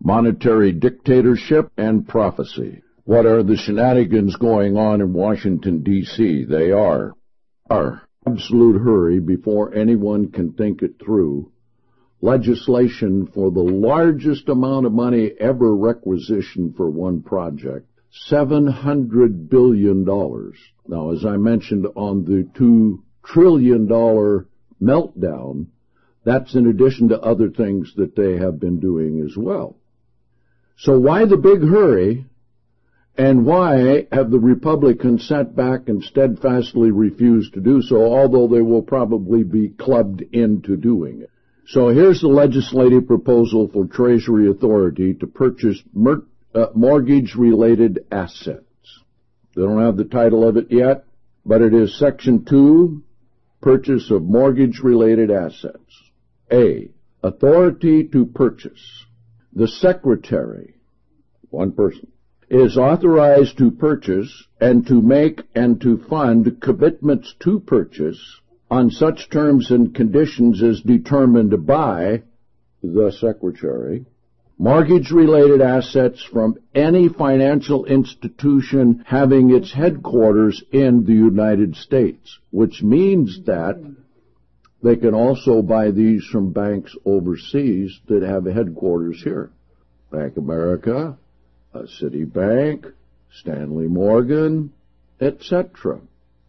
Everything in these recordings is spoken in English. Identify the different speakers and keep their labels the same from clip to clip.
Speaker 1: monetary dictatorship, and prophecy. What are the shenanigans going on in Washington, D.C.? They are absolute hurry before anyone can think it through. Legislation for the largest amount of money ever requisitioned for one project, $700 billion. Now, as I mentioned on the $2 trillion meltdown, that's in addition to other things that they have been doing as well. So why the big hurry, and why have the Republicans sat back and steadfastly refused to do so, although they will probably be clubbed into doing it? So here's the legislative proposal for Treasury authority to purchase mortgage-related assets. They don't have the title of it yet, but it is Section 2, Purchase of Mortgage-Related Assets. A, authority to purchase. The Secretary, one person, is authorized to purchase and to make and to fund commitments to purchase on such terms and conditions as determined by the Secretary, mortgage-related assets from any financial institution having its headquarters in the United States, which means that they can also buy these from banks overseas that have headquarters here. Bank of America, Citibank, Stanley Morgan, etc.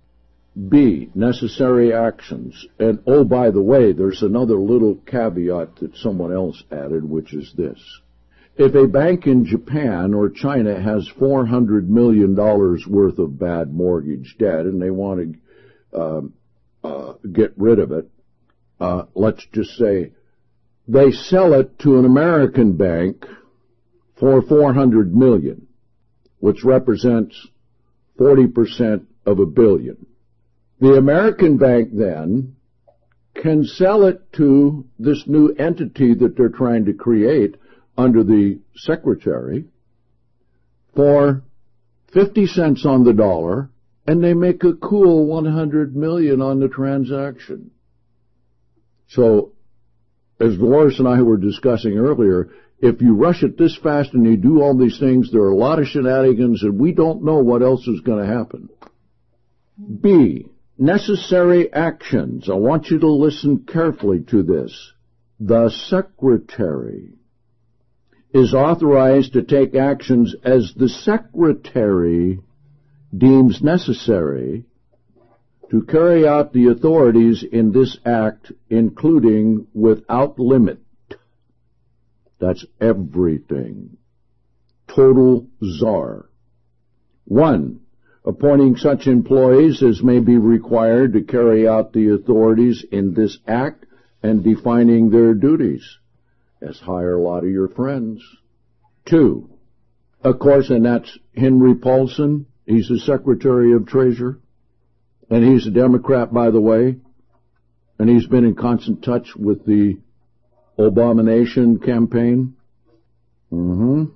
Speaker 1: B, necessary actions. And, oh, by the way, there's another little caveat that someone else added, which is this. If a bank in Japan or China has $400 million worth of bad mortgage debt and they want to get rid of it, let's just say they sell it to an American bank for $400 million, which represents 40% of $1 billion. The American bank then can sell it to this new entity that they're trying to create under the Secretary for 50 cents on the dollar, and they make a cool $100 million on the transaction. So, as Dolores and I were discussing earlier, if you rush it this fast and you do all these things, there are a lot of shenanigans, and we don't know what else is going to happen. B, necessary actions. I want you to listen carefully to this. The Secretary is authorized to take actions as the Secretary deems necessary to carry out the authorities in this act, including without limit. That's everything. Total czar. 1. Appointing such employees as may be required to carry out the authorities in this act and defining their duties. As hire a lot of your friends. 2. Of course, and that's Henry Paulson. He's the Secretary of Treasury. And he's a Democrat, by the way. And he's been in constant touch with the Abomination campaign. 2.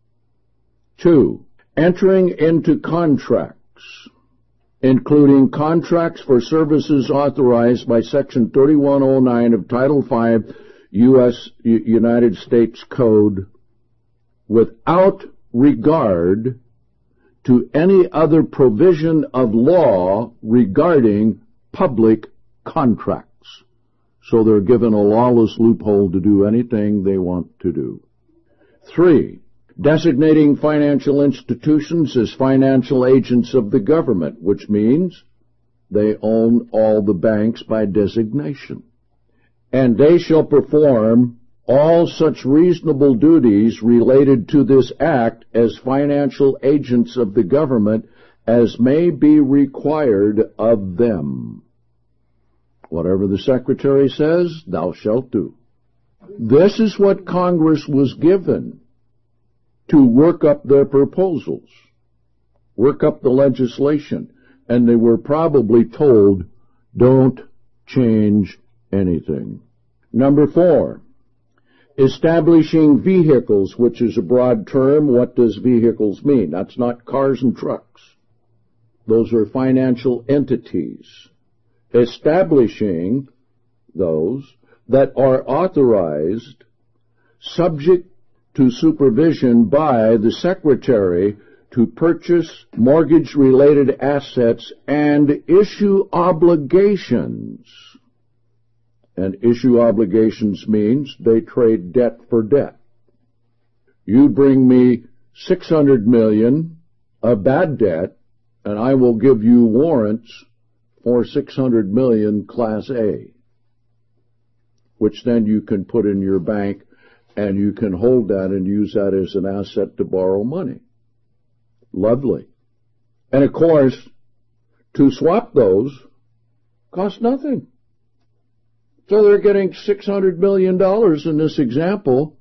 Speaker 1: Entering into contracts, including contracts for services authorized by Section 3109 of Title V United States Code without regard to any other provision of law regarding public contracts. So they're given a lawless loophole to do anything they want to do. 3. Designating financial institutions as financial agents of the government, which means they own all the banks by designation. And they shall perform all such reasonable duties related to this act as financial agents of the government as may be required of them. Whatever the Secretary says, thou shalt do. This is what Congress was given to work up their proposals, work up the legislation, and they were probably told, don't change anything. 4, establishing vehicles, which is a broad term. What does vehicles mean? That's not cars and trucks. Those are financial entities. Establishing those that are authorized subject to supervision by the Secretary to purchase mortgage-related assets and issue obligations. And issue obligations means they trade debt for debt. You bring me $600 million of bad debt, and I will give you warrants for $600 million Class A, which then you can put in your bank, and you can hold that and use that as an asset to borrow money. Lovely. And of course, to swap those costs nothing. So they're getting $600 million in this example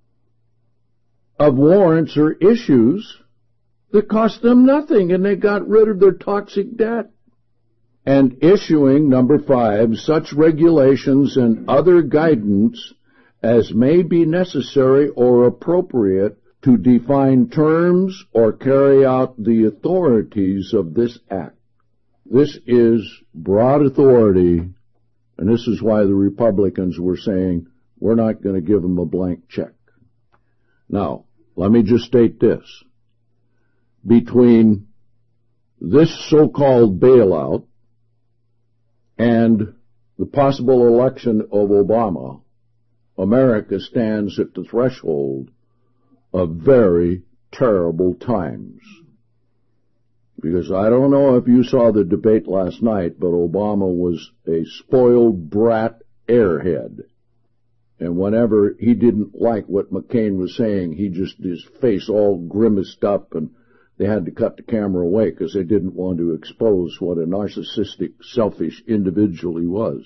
Speaker 1: of warrants or issues that cost them nothing, and they got rid of their toxic debt. And issuing, number 5, such regulations and other guidance as may be necessary or appropriate to define terms or carry out the authorities of this act. This is broad authority, and this is why the Republicans were saying, we're not going to give them a blank check. Now, let me just state this. Between this so-called bailout and the possible election of Obama, America stands at the threshold of very terrible times. Because I don't know if you saw the debate last night, but Obama was a spoiled brat airhead. And whenever he didn't like what McCain was saying, his face all grimaced up, and they had to cut the camera away because they didn't want to expose what a narcissistic, selfish individual he was.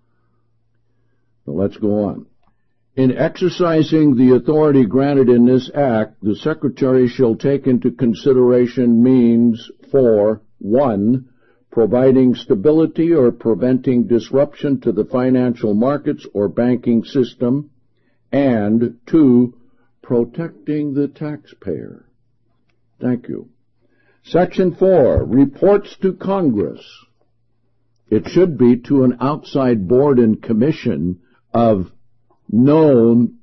Speaker 1: Now let's go on. In exercising the authority granted in this act, the Secretary shall take into consideration means for 1, providing stability or preventing disruption to the financial markets or banking system, and 2, protecting the taxpayer. Thank you. Section 4, reports to Congress. It should be to an outside board and commission of known,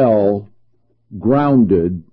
Speaker 1: well-grounded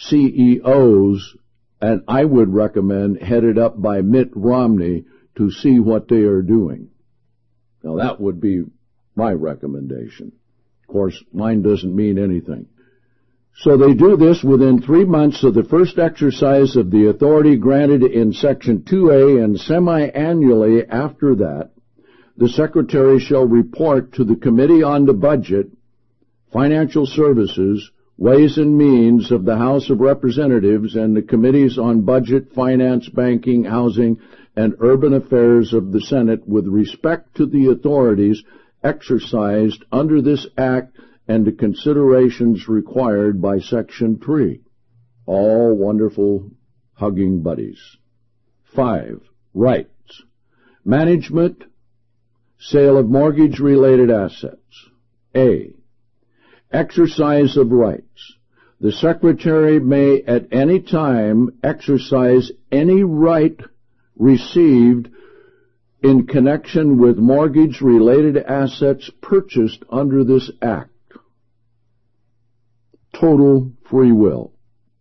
Speaker 1: CEOs, and I would recommend headed up by Mitt Romney to see what they are doing. Now that would be my recommendation. Of course, mine doesn't mean anything. So they do this within 3 months of the first exercise of the authority granted in Section 2A, and semi-annually after that, the Secretary shall report to the Committee on the Budget, Financial Services, Ways and Means of the House of Representatives, and the Committees on Budget, Finance, Banking, Housing, and Urban Affairs of the Senate with respect to the authorities exercised under this Act and the considerations required by Section 3. All wonderful hugging buddies. 5. Rights. Management, sale of mortgage-related assets. A. Exercise of rights. The Secretary may at any time exercise any right received in connection with mortgage-related assets purchased under this Act. Total free will.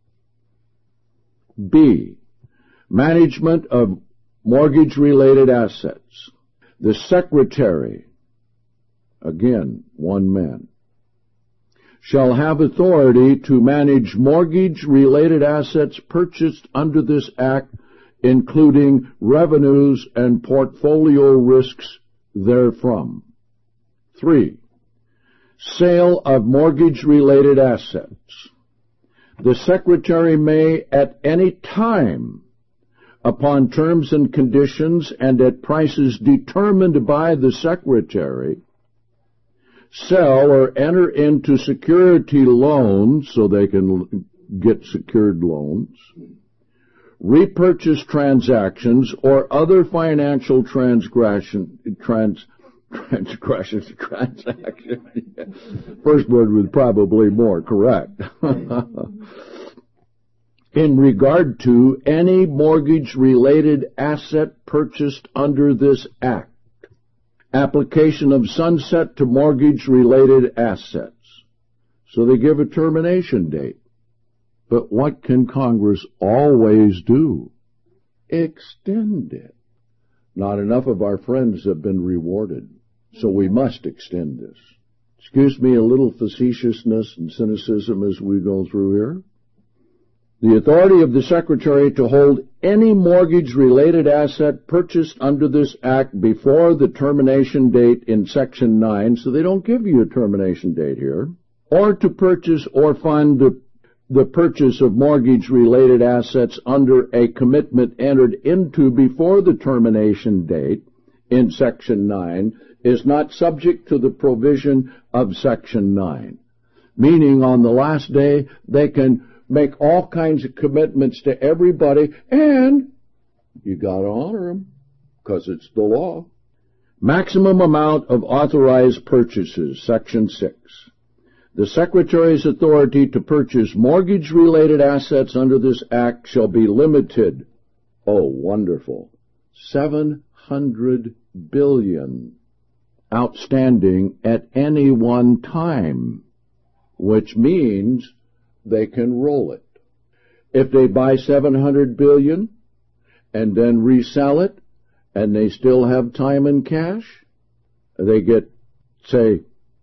Speaker 1: B. Management of mortgage-related assets. The Secretary, again, one man, shall have authority to manage mortgage-related assets purchased under this Act, including revenues and portfolio risks therefrom. 3. Sale of mortgage-related assets. The Secretary may at any time, upon terms and conditions and at prices determined by the Secretary, sell or enter into security loans, so they can get secured loans, repurchase transactions, or other financial transactions. First word was probably more correct. In regard to any mortgage-related asset purchased under this Act. Application of sunset to mortgage-related assets. So they give a termination date. But what can Congress always do? Extend it. Not enough of our friends have been rewarded, so we must extend this. Excuse me a little facetiousness and cynicism as we go through here. The authority of the Secretary to hold any mortgage-related asset purchased under this Act before the termination date in Section 9, so they don't give you a termination date here, or to purchase or fund the purchase of mortgage-related assets under a commitment entered into before the termination date in Section 9 is not subject to the provision of Section 9. Meaning on the last day, they can make all kinds of commitments to everybody, and you got to honor them, because it's the law. Maximum amount of authorized purchases, Section 6. The Secretary's authority to purchase mortgage-related assets under this Act shall be limited, oh, wonderful, $700 billion outstanding at any one time, which means they can roll it. If they buy $700 billion and then resell it, and they still have time and cash, they get, say,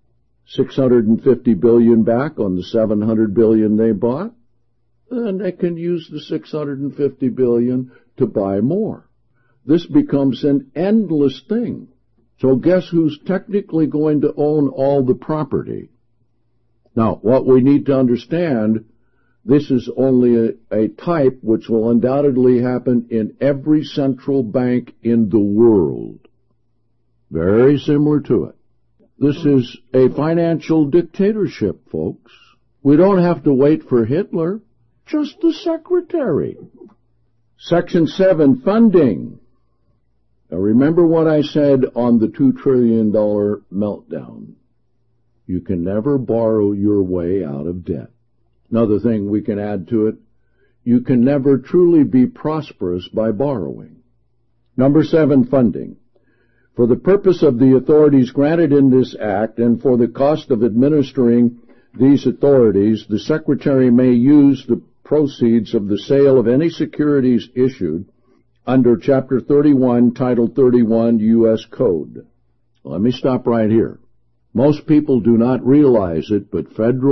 Speaker 1: $650 billion back on the $700 billion they bought, and they can use the $650 billion to buy more. This becomes an endless thing. So guess who's technically going to own all the property? Now, what we need to understand, this is only a type which will undoubtedly happen in every central bank in the world. Very similar to it. This is a financial dictatorship, folks. We don't have to wait for Hitler, just the Secretary. Section 7, funding. Now remember what I said on the $2 trillion meltdown. You can never borrow your way out of debt. Another thing we can add to it, you can never truly be prosperous by borrowing. Number 7, funding. For the purpose of the authorities granted in this Act and for the cost of administering these authorities, the Secretary may use the proceeds of the sale of any securities issued under Chapter 31, Title 31, U.S. Code. Let me stop right here. Most people do not realize it, but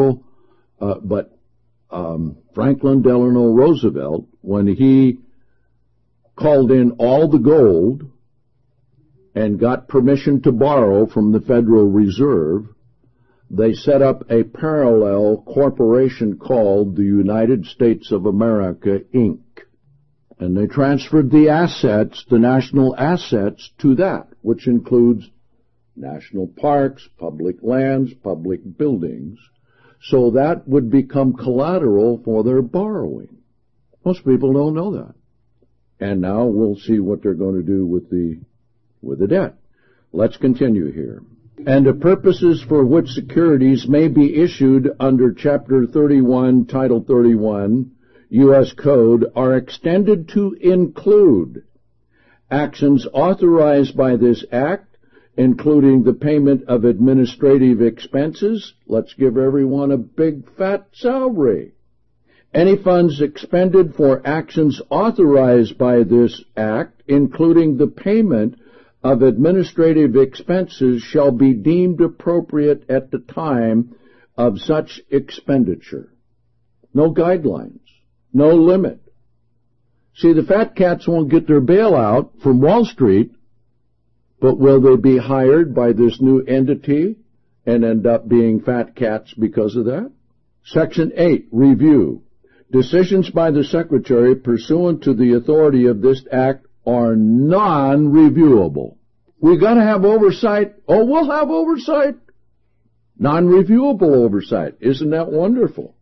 Speaker 1: Franklin Delano Roosevelt, when he called in all the gold and got permission to borrow from the Federal Reserve, they set up a parallel corporation called the United States of America, Inc. And they transferred the assets, the national assets, to that, which includes national parks, public lands, public buildings, so that would become collateral for their borrowing. Most people don't know that. And now we'll see what they're going to do with the debt. Let's continue here. And the purposes for which securities may be issued under Chapter 31, Title 31, U.S. Code are extended to include actions authorized by this Act, including the payment of administrative expenses. Let's give everyone a big fat salary. Any funds expended for actions authorized by this Act, including the payment of administrative expenses, shall be deemed appropriate at the time of such expenditure. No guidelines, no limit. See, the fat cats won't get their bailout from Wall Street, but will they be hired by this new entity and end up being fat cats because of that? Section 8, review. Decisions by the Secretary pursuant to the authority of this Act are non-reviewable. We got to have oversight. Oh, we'll have oversight. Non-reviewable oversight. Isn't that wonderful?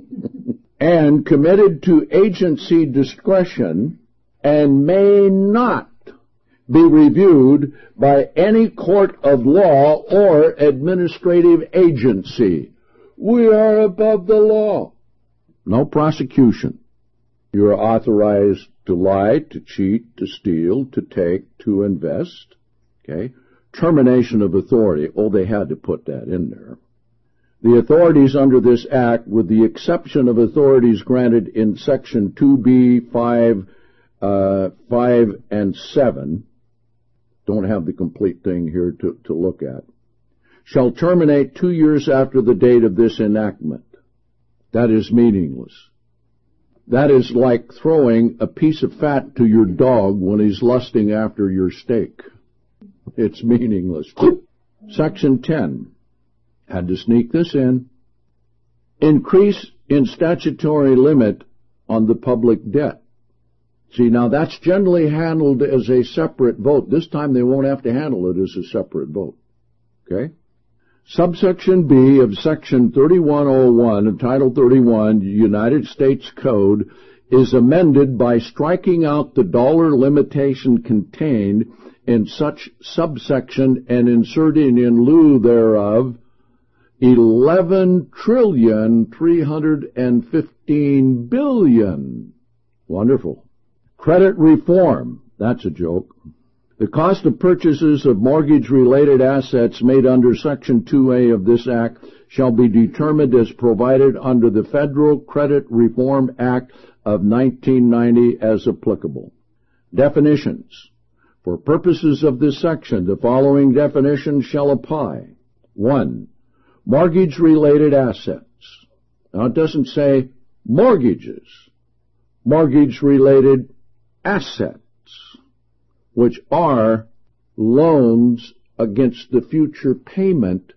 Speaker 1: And committed to agency discretion and may not be reviewed by any court of law or administrative agency. We are above the law. No prosecution. You are authorized to lie, to cheat, to steal, to take, to invest. Okay? Termination of authority. Oh, they had to put that in there. The authorities under this Act, with the exception of authorities granted in Section 2B, 5, and 7, don't have the complete thing here to look at, shall terminate 2 years after the date of this enactment. That is meaningless. That is like throwing a piece of fat to your dog when he's lusting after your steak. It's meaningless. Section 10. Had to sneak this in. Increase in statutory limit on the public debt. See, now that's generally handled as a separate vote. This time they won't have to handle it as a separate vote. Okay? Subsection B of Section 3101 of Title 31, United States Code, is amended by striking out the dollar limitation contained in such subsection and inserting in lieu thereof $11,315,000,000,000. Wonderful. Credit reform. That's a joke. The cost of purchases of mortgage-related assets made under Section 2A of this Act shall be determined as provided under the Federal Credit Reform Act of 1990 as applicable. Definitions. For purposes of this section, the following definitions shall apply. 1. Mortgage-related assets. Now, it doesn't say mortgages. Mortgage-related assets, which are loans against the future payment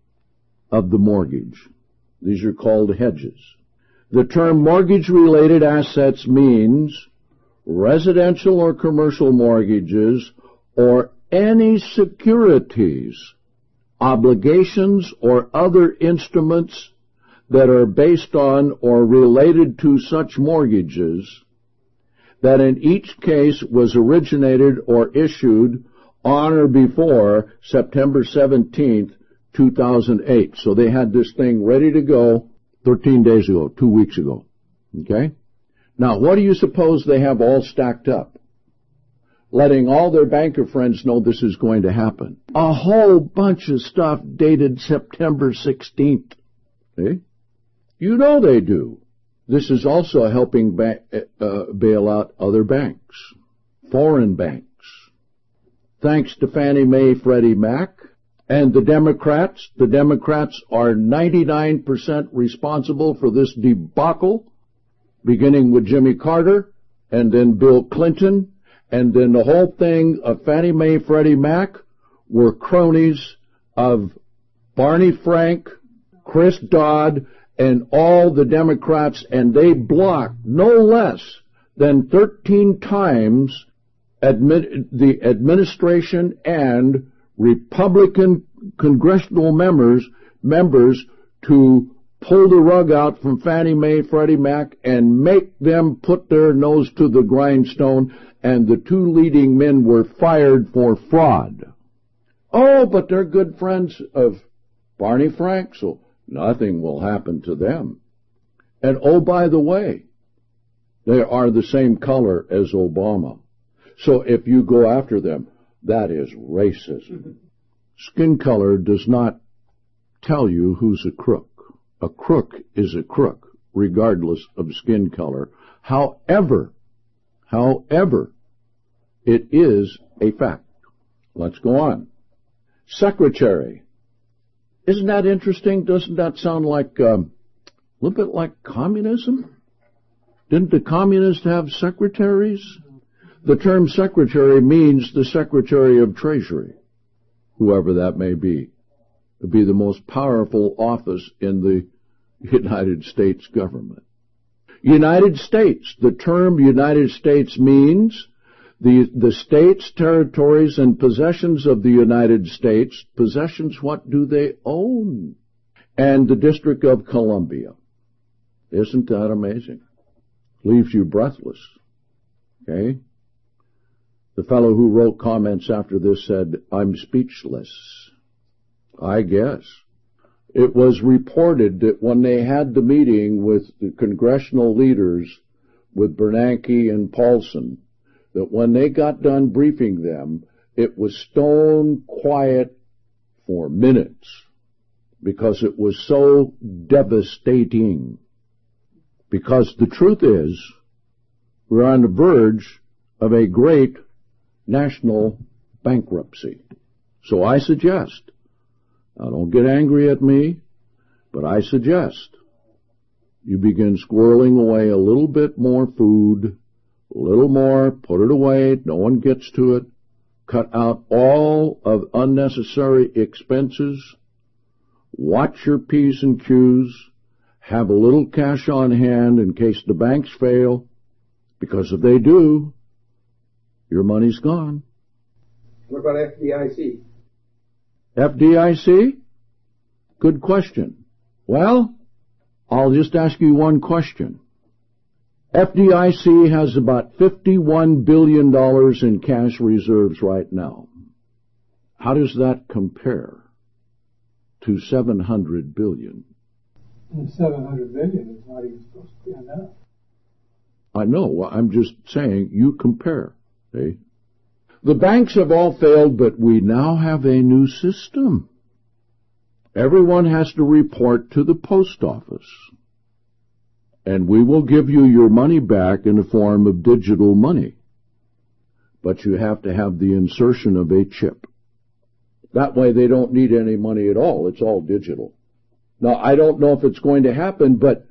Speaker 1: of the mortgage. These are called hedges. The term mortgage-related assets means residential or commercial mortgages or any securities, obligations, or other instruments that are based on or related to such mortgages that in each case was originated or issued on or before September 17th, 2008. So they had this thing ready to go 13 days ago, 2 weeks ago. Okay? Now, what do you suppose they have all stacked up? Letting all their banker friends know this is going to happen. A whole bunch of stuff dated September 16th. See? You know they do. This is also helping bail out other banks, foreign banks. Thanks to Fannie Mae, Freddie Mac, and the Democrats. The Democrats are 99% responsible for this debacle, beginning with Jimmy Carter, and then Bill Clinton, and then the whole thing of Fannie Mae, Freddie Mac were cronies of Barney Frank, Chris Dodd, and all the Democrats, and they blocked no less than 13 times the administration and Republican congressional members to pull the rug out from Fannie Mae, Freddie Mac, and make them put their nose to the grindstone, and the two leading men were fired for fraud. Oh, but they're good friends of Barney Frank, so nothing will happen to them. And oh, by the way, they are the same color as Obama. So if you go after them, that is racism. Skin color does not tell you who's a crook. A crook is a crook, regardless of skin color. However, it is a fact. Let's go on. Secretary. Isn't that interesting? Doesn't that sound like a little bit like communism? Didn't the communists have secretaries? The term secretary means the Secretary of Treasury, whoever that may be. It would be the most powerful office in the United States government. United States. The term United States means the states, territories, and possessions of the United States. Possessions, what do they own? And the District of Columbia. Isn't that amazing? Leaves you breathless. Okay? The fellow who wrote comments after this said, I'm speechless. I guess. It was reported that when they had the meeting with the congressional leaders, with Bernanke and Paulson, that when they got done briefing them, it was stone quiet for minutes. because it was so devastating. Because the truth is, we're on the verge of a great national bankruptcy. So I suggest, now don't get angry at me, but I suggest you begin squirreling away a little bit more food, a little more, put it away, no one gets to it, cut out all of unnecessary expenses, watch your P's and Q's, have a little cash on hand in case the banks fail, because if they do, your money's gone.
Speaker 2: What about FDIC?
Speaker 1: FDIC? Good question. Well, I'll just ask you one question. FDIC has about $51 billion in cash reserves right now. How does that compare to $700 billion?
Speaker 3: And $700 billion is not even supposed to be enough.
Speaker 1: I know. I'm just saying, you compare. See? The banks have all failed, but we now have a new system. Everyone has to report to the post office. And we will give you your money back in the form of digital money. But you have to have the insertion of a chip. That way they don't need any money at all. It's all digital. Now, I don't know if it's going to happen, but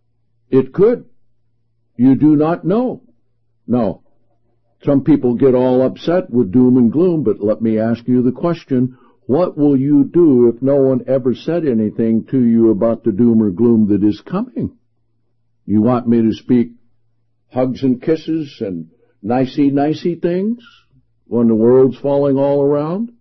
Speaker 1: it could. You do not know. Now, some people get all upset with doom and gloom, but let me ask you the question, what will you do if no one ever said anything to you about the doom or gloom that is coming? You want me to speak hugs and kisses and nicey things when the world's falling all around?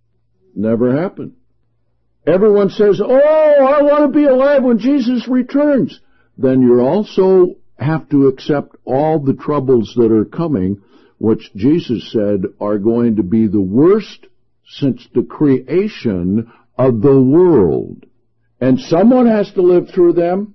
Speaker 1: Never happened. Everyone says, oh, I want to be alive when Jesus returns. Then you also have to accept all the troubles that are coming, which Jesus said are going to be the worst since the creation of the world. And someone has to live through them.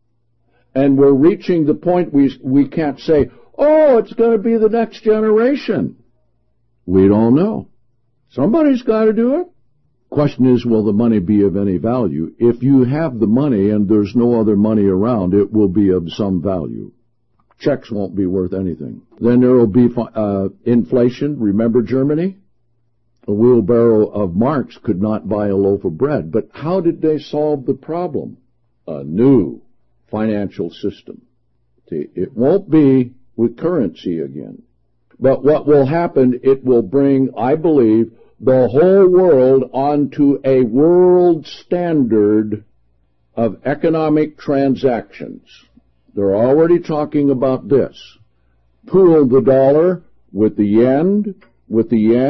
Speaker 1: And we're reaching the point we can't say, oh, it's going to be the next generation. We don't know. Somebody's got to do it. Question is, will the money be of any value? If you have the money and there's no other money around, it will be of some value. Checks won't be worth anything. Then there will be inflation. Remember Germany? A wheelbarrow of marks could not buy a loaf of bread. But how did they solve the problem? A new financial system. See, it won't be with currency again. But what will happen, it will bring, I believe, the whole world onto a world standard of economic transactions. They're already talking about this. Pool the dollar with the yen, with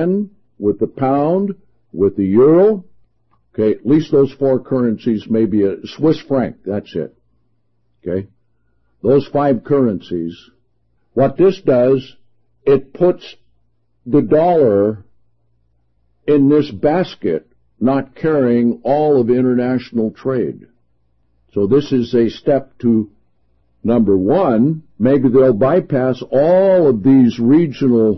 Speaker 1: the pound, with the euro. Okay, at least those four currencies, maybe a Swiss franc, that's it. Okay, those five currencies. What this does, it puts the dollar in this basket, not carrying all of international trade. So this is a step to, number one, maybe they'll bypass all of these regional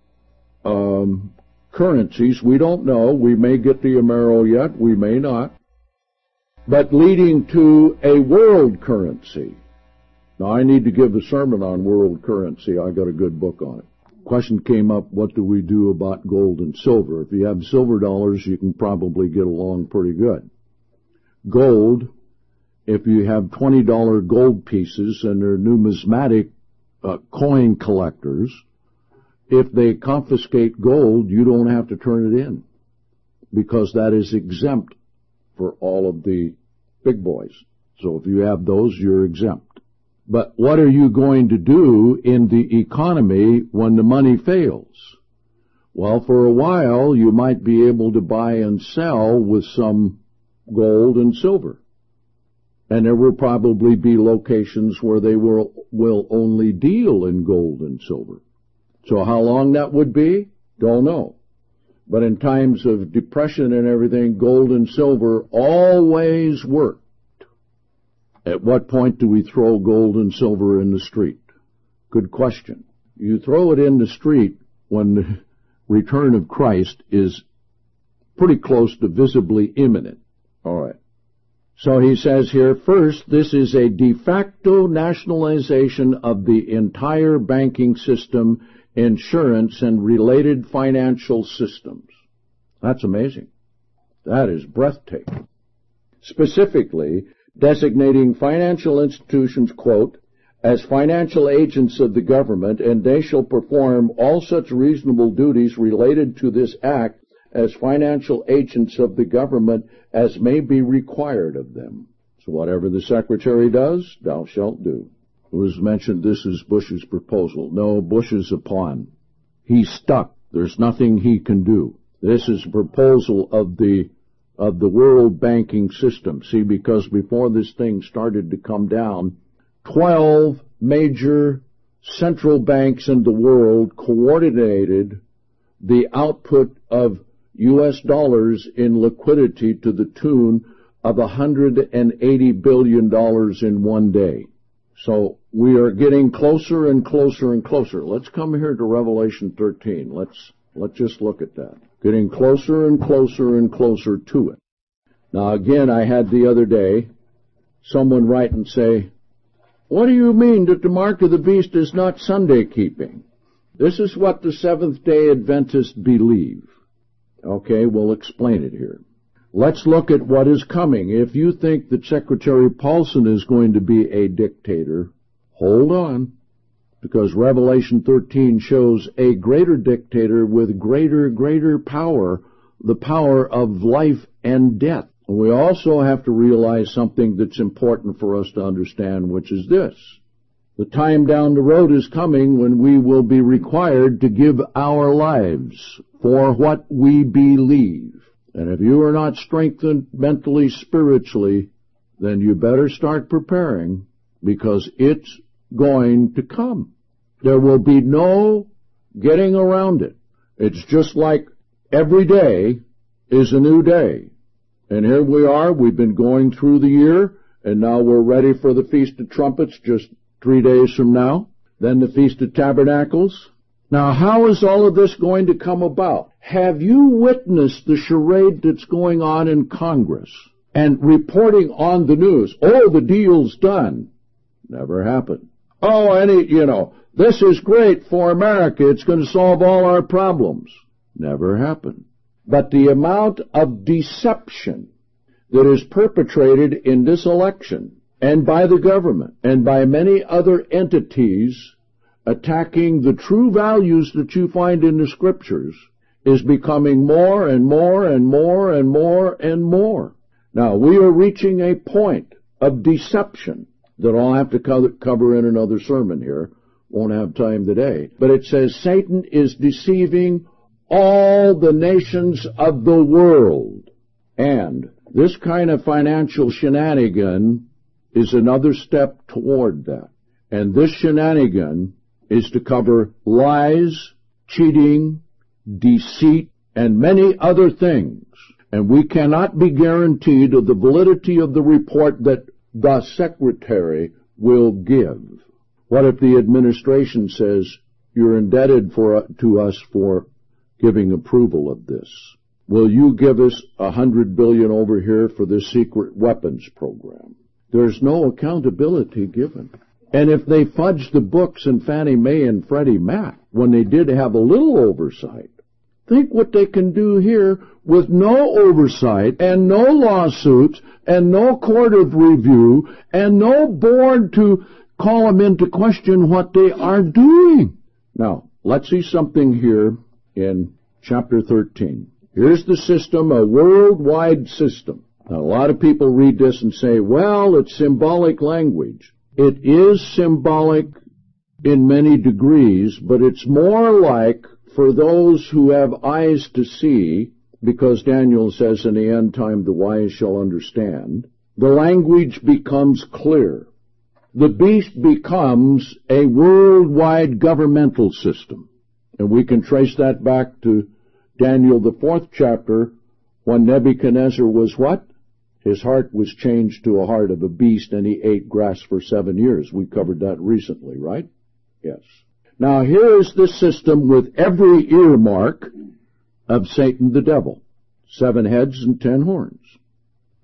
Speaker 1: currencies. We don't know. We may get the Amero yet. We may not. But leading to a world currency. Now, I need to give a sermon on world currency. I got a good book on it. Question came up, what do we do about gold and silver? If you have silver dollars, you can probably get along pretty good. Gold, if you have $20 gold pieces and they're numismatic coin collectors, if they confiscate gold, you don't have to turn it in because that is exempt for all of the big boys. So if you have those, you're exempt. But what are you going to do in the economy when the money fails? Well, for a while, you might be able to buy and sell with some gold and silver. And there will probably be locations where they will only deal in gold and silver. So how long that would be? Don't know. But in times of depression and everything, gold and silver always worked. At what point do we throw gold and silver in the street? Good question. You throw it in the street when the return of Christ is pretty close to visibly imminent. All right. So he says here, first, this is a de facto nationalization of the entire banking system, insurance, and related financial systems. That's amazing. That is breathtaking. Specifically, designating financial institutions, quote, as financial agents of the government, and they shall perform all such reasonable duties related to this act as financial agents of the government as may be required of them. So whatever the Secretary does, thou shalt do. It was mentioned this is Bush's proposal. No, Bush is a pawn. He's stuck. There's nothing he can do. This is a proposal of the world banking system. See, because before this thing started to come down, 12 major central banks in the world coordinated the output of U.S. dollars in liquidity to the tune of $180 billion in one day. So we are getting closer and closer and closer. Let's come here to Revelation 13. Let's just look at that. Getting closer and closer and closer to it. Now again, I had the other day someone write and say, what do you mean that the mark of the beast is not Sunday keeping? This is what the Seventh-day Adventists believe. Okay, we'll explain it here. Let's look at what is coming. If you think that Secretary Paulson is going to be a dictator, hold on, because Revelation 13 shows a greater dictator with greater power, the power of life and death. We also have to realize something that's important for us to understand, which is this. The time down the road is coming when we will be required to give our lives for what we believe. And if you are not strengthened mentally, spiritually, then you better start preparing, because it's going to come. There will be no getting around it. It's just like every day is a new day. And here we are, we've been going through the year, and now we're ready for the Feast of Trumpets just 3 days from now. Then the Feast of Tabernacles. Now, how is all of this going to come about? Have you witnessed the charade that's going on in Congress and reporting on the news? Oh, the deal's done. Never happened. Oh, this is great for America. It's going to solve all our problems. Never happened. But the amount of deception that is perpetrated in this election and by the government and by many other entities attacking the true values that you find in the Scriptures is becoming more and more and more and more and more. Now, we are reaching a point of deception that I'll have to cover in another sermon here. Won't have time today. But it says Satan is deceiving all the nations of the world. And this kind of financial shenanigan is another step toward that. And this shenanigan is to cover lies, cheating, deceit, and many other things. And we cannot be guaranteed of the validity of the report that the Secretary will give. What if the administration says, you're indebted to us for giving approval of this? Will you give us $100 billion over here for this secret weapons program? There's no accountability given. And if they fudge the books in Fannie Mae and Freddie Mac, when they did have a little oversight, think what they can do here with no oversight and no lawsuits and no court of review and no board to call them into question what they are doing. Now, let's see something here in chapter 13. Here's the system, a worldwide system. Now, a lot of people read this and say, well, it's symbolic language. It is symbolic in many degrees, but it's more like for those who have eyes to see, because Daniel says in the end time the wise shall understand, the language becomes clear. The beast becomes a worldwide governmental system. And we can trace that back to Daniel, the 4th chapter, when Nebuchadnezzar was what? His heart was changed to a heart of a beast, and he ate grass for 7 years. We covered that recently, right? Yes. Now, here is this system with every earmark of Satan the devil. 7 heads and 10 horns.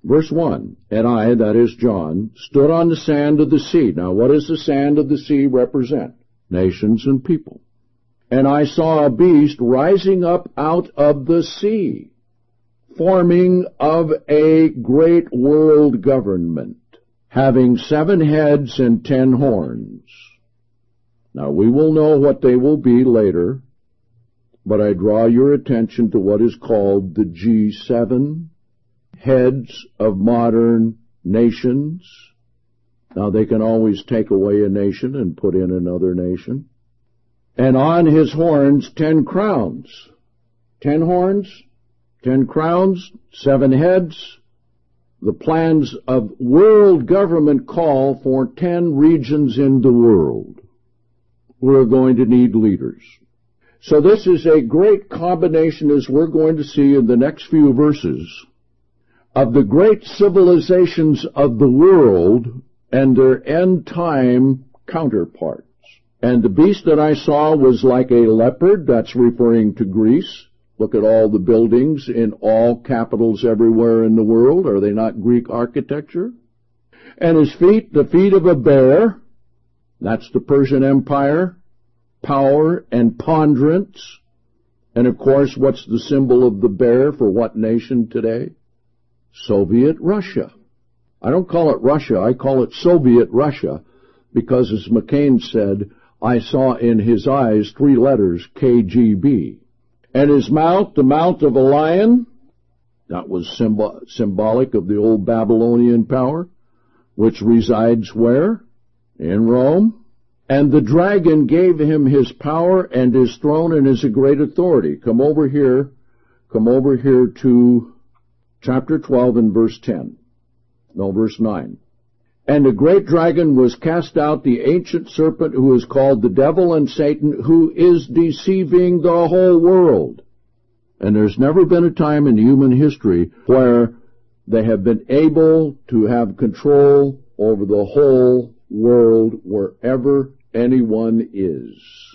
Speaker 1: Verse 1, and I, that is John, stood on the sand of the sea. Now, what does the sand of the sea represent? Nations and people. And I saw a beast rising up out of the sea, forming of a great world government, having 7 heads and 10 horns. Now, we will know what they will be later, but I draw your attention to what is called the G7, heads of modern nations. Now, they can always take away a nation and put in another nation. And on his horns 10 crowns. 10 horns, 10 crowns, 7 heads. The plans of world government call for 10 regions in the world. We're going to need leaders. So this is a great combination, as we're going to see in the next few verses, of the great civilizations of the world and their end-time counterparts. And the beast that I saw was like a leopard. That's referring to Greece. Look at all the buildings in all capitals everywhere in the world. Are they not Greek architecture? And his feet, the feet of a bear. That's the Persian Empire. Power and ponderance. And of course, what's the symbol of the bear for what nation today? Soviet Russia. I don't call it Russia. I call it Soviet Russia because, as McCain said, I saw in his eyes 3 letters, KGB. And his mouth, the mouth of a lion, that was symbolic of the old Babylonian power, which resides where? In Rome. And the dragon gave him his power and his throne and his great authority. Come over here to chapter 12 and verse 10. No, verse 9. And the great dragon was cast out, the ancient serpent who is called the devil and Satan, who is deceiving the whole world. And there's never been a time in human history where they have been able to have control over the whole world wherever anyone is.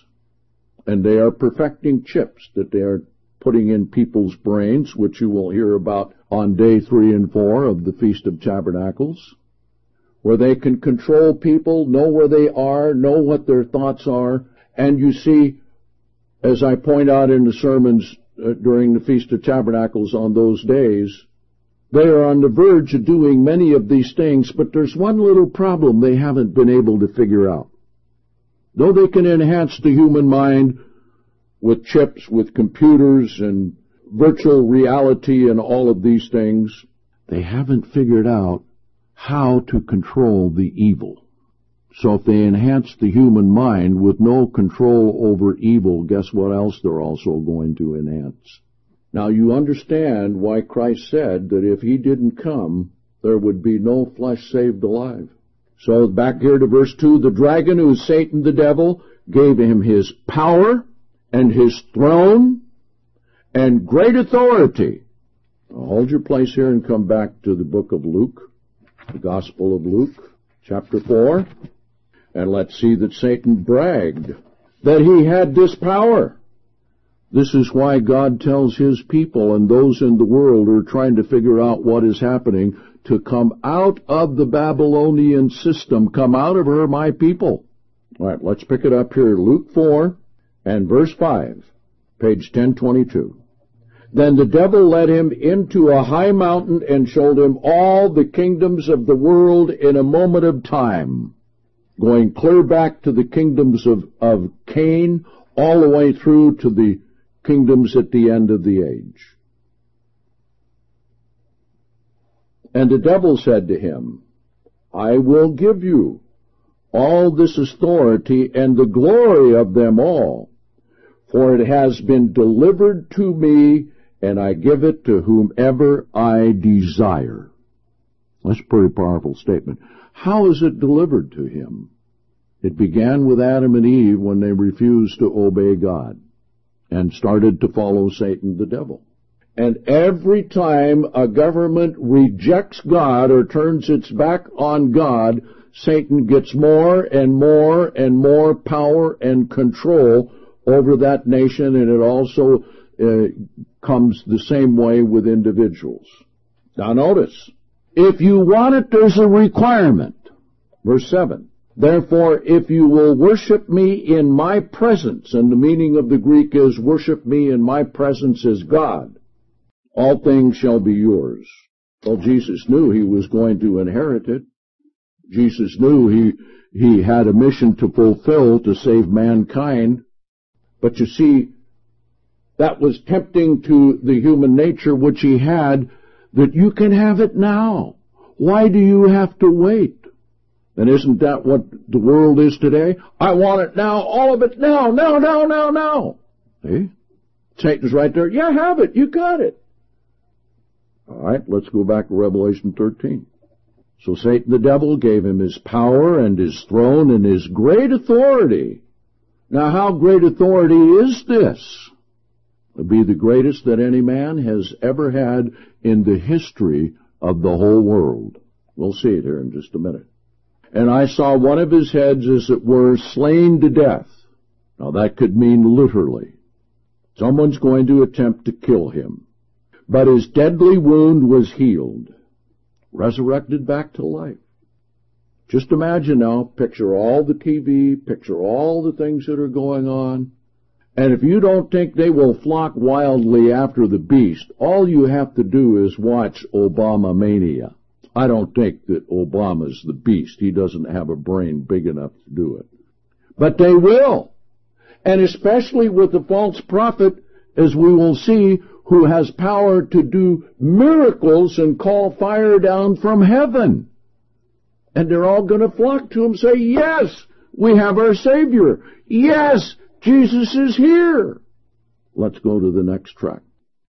Speaker 1: And they are perfecting chips that they are putting in people's brains, which you will hear about on day 3 and 4 of the Feast of Tabernacles, where they can control people, know where they are, know what their thoughts are. And you see, as I point out in the sermons during the Feast of Tabernacles on those days, they are on the verge of doing many of these things, but there's one little problem they haven't been able to figure out. Though they can enhance the human mind with chips, with computers and virtual reality and all of these things, they haven't figured out how to control the evil. So if they enhance the human mind with no control over evil, guess what else they're also going to enhance? Now you understand why Christ said that if he didn't come, there would be no flesh saved alive. So back here to verse 2, the dragon, who is Satan the devil, gave him his power and his throne and great authority. Now hold your place here and come back to the book of Luke. The Gospel of Luke, chapter 4, and let's see that Satan bragged that he had this power. This is why God tells his people and those in the world who are trying to figure out what is happening to come out of the Babylonian system. Come out of her, my people. All right, let's pick it up here. Luke 4 and verse 5, page 1022. Then the devil led him into a high mountain and showed him all the kingdoms of the world in a moment of time, going clear back to the kingdoms of Cain, all the way through to the kingdoms at the end of the age. And the devil said to him, I will give you all this authority and the glory of them all, for it has been delivered to me, and I give it to whomever I desire. That's a pretty powerful statement. How is it delivered to him? It began with Adam and Eve when they refused to obey God and started to follow Satan the devil. And every time a government rejects God or turns its back on God, Satan gets more and more and more power and control over that nation, and it also comes the same way with individuals. Now notice, If you want it, there's a requirement. Verse 7. Therefore, if you will worship me in my presence, and the meaning of the Greek is worship me in my presence as God, all things shall be yours. Well, Jesus knew he was going to inherit it. Jesus knew he had a mission to fulfill to save mankind. But you see, that was tempting to the human nature which he had, that you can have it now. Why do you have to wait? And isn't that what the world is today? I want it now, all of it now, now. See? Satan's right there. Yeah, have it. You got it. All right, let's go back to Revelation 13. So Satan the devil gave him his power and his throne and his great authority. Now, how great authority is this? It'll be the greatest that any man has ever had in the history of the whole world. We'll see it here in just a minute. And I saw one of his heads, as it were, slain to death. Now, that could mean literally. Someone's going to attempt to kill him. But his deadly wound was healed, resurrected back to life. Just imagine now, picture all the TV, picture all the things that are going on. And if you don't think they will flock wildly after the beast, all you have to do is watch Obama Mania. I don't think that Obama's the beast. He doesn't have a brain big enough to do it. But they will. And especially with the false prophet, as we will see, who has power to do miracles and call fire down from heaven. And they're all going to flock to him and say, yes, we have our Savior. Yes, Jesus is here. Let's go to the next track.